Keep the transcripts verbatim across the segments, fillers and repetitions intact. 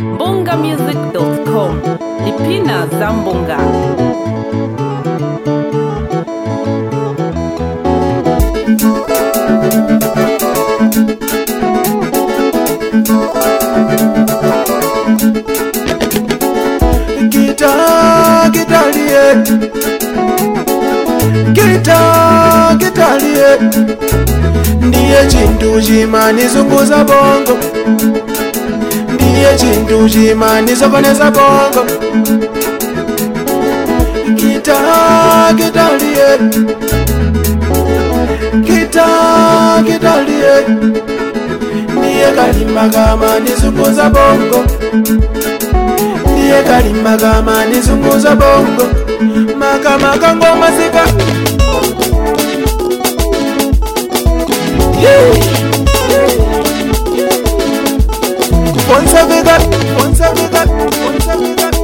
mbonga music dot com. Lipina za Mbonga. Gita, gitalie Gita, gitalie ndiye chintu chimanizunguza bongo, ndiye chintu chimanisokoneza bongo. Gita, gitalie Gita, gitalie ndiye kalimba kamanizunguza bongo, ndiye kalimba kamanizunguza bongo. Maka maka ngoma zika Once a vegan, once a vegan, once a vegan.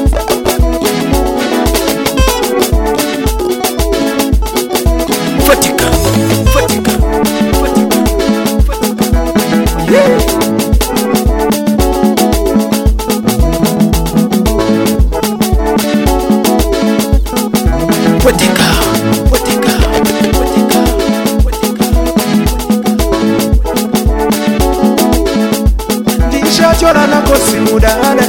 Fatica, fatica, fatica, fatica. Yeah. Fatica, fatica, fatica, fatica. Chola na kosi mudale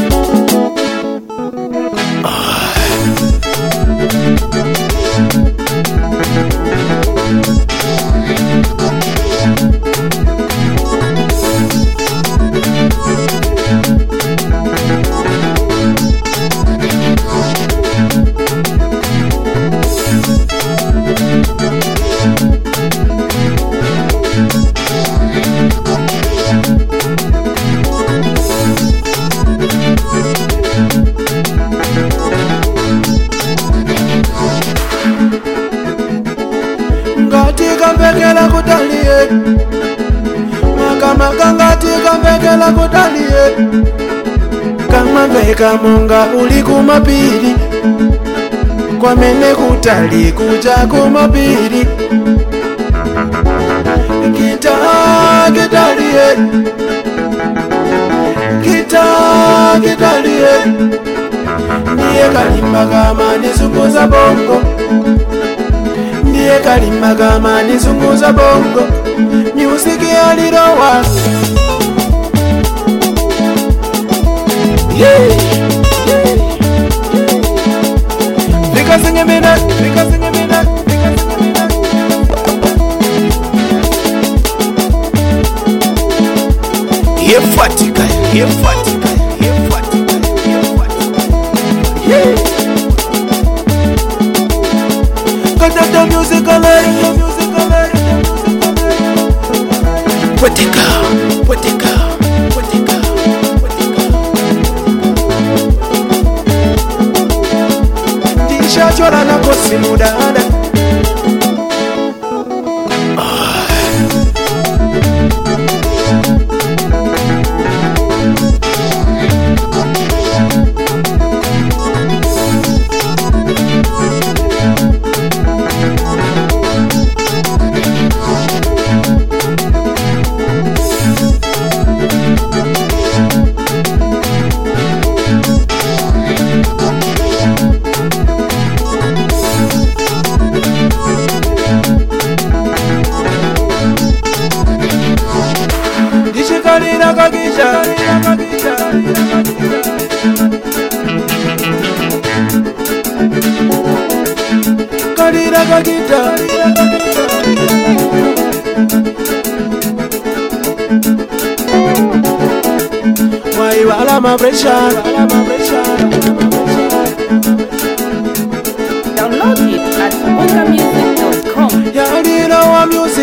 Kambekela kutalie Maka maka ngati kambekela kutalie Kama veka monga uli kumapiri Kwa mene kutali kuja kumapiri. Gita, gitalie Gita, gitalie ndiye kalimba kama nizunguza bongo, ndiye kalimba kama nizunguza bongo. Music ya lirowa yeah, yeah, yeah. Vika singe mina, vika singe mina, vika singe mina. Ye fatika, ye fatika, ye fatika, ye fatika. Yeah. Cause the music alert, the music alert, the music alert. Potika, potika, potika, potika. Disha chola na kosi mudana. Kalira kakisha, kakisha, kalira kakita, why wala ma pressure, wala ma pressure. Download it at mbonga music dot com. Ya dino wa music.